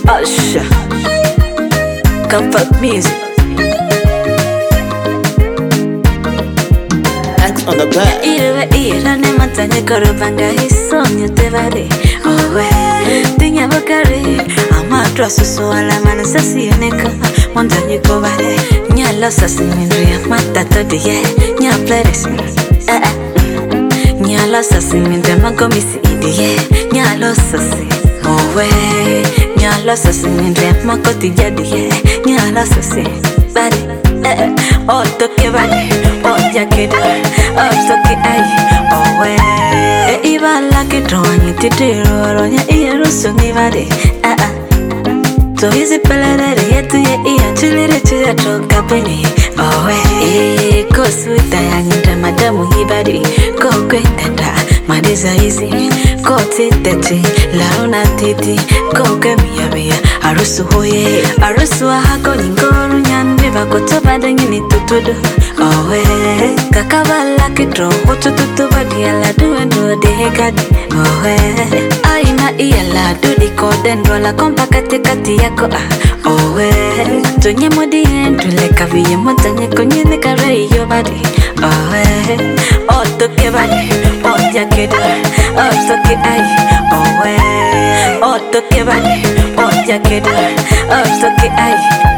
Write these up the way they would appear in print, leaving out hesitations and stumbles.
Usher, comfort music. Act on the back. Ira ne matanye korobanga hisonyo tevare. Owe, tinya bakare. Ama trasuso ala mana sasi oneka. Montanye kovare. Nyala sasi mindria matata diye. Nya pleres. Nyala sasi mindria magomisi idiye. Nyalo sasi. Owe, nyala sasi mindria makoti jadiye. Nyala sasi. Bari. Oh, toke bari. Oh, jakeda. Oh, toke ay. Oh, we. Iba la que troñi titiro roña y ruso ni bari. So easy pelere yetu ye iya chilire chira toka peni. Oh, we. Ko suita ya nyinda madamu hibari. Ko kwetata madiza easy. Ko titeti launa titi. Ko kemia bia arusu hoye. Arusu ahako nyingoru nyandi bakoto badengini tutudu. Oh, we. Kakabala kitro utututu badi ala duendo de hekadi. Oh, we. Aina iya la dudi koden rola kompa kati yako. Oh, we. Tunye modi hendu leka viye montanye konyene kare iyo badi. Oh, we. Oh, toke badi. Oh, jakeda. Oh, toke ay. Oh, we. Oh, toke badi. Oh, jakeda. Oh, toke ay.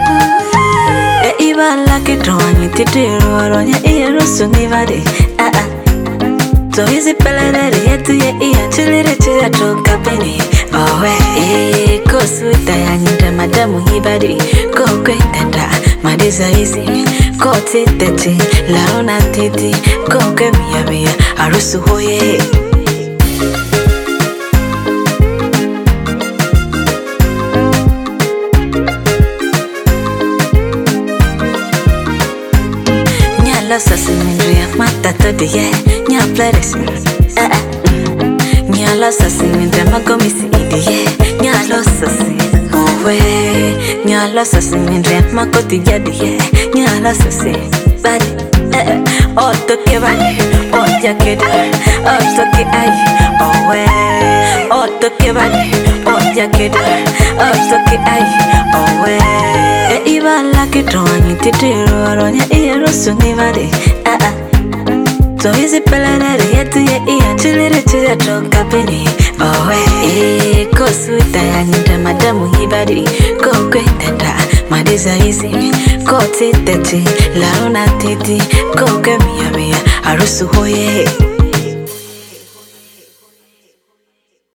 Iba la que troñi titiro roña y ruso ni bari. So easy pelere yetu ye iya chilire chira toka peni. Oh, we. Ko suita ya nyinda madamu hibari. Ko kwetata madiza easy. Ko titeti launa titi. Ko kemia bia arusu hoye. Nyala sasi mindria matata diye. Nya pleres. Nyala sasi mindria magomisi idiye. Nyalo sasi. Oh, we. Nyala sasi mindria makoti jadiye. Nyala sasi. Bari. Oh, toke bari. Oh, jakeda. Oh, toke ay. Oh, we. Oh, toke bari. Oh, jakeda. Oh, toke ay. Oh, we. Iba la que troñi titiro roña y ruso ni bari. So easy pelere yetu ye iya chilire chira toka peni. Oh, we. Ko suita ya nyinda madamu hibari. Ko kwetata madiza easy. Ko titeti launa titi. Ko kemia bia arusu hoye.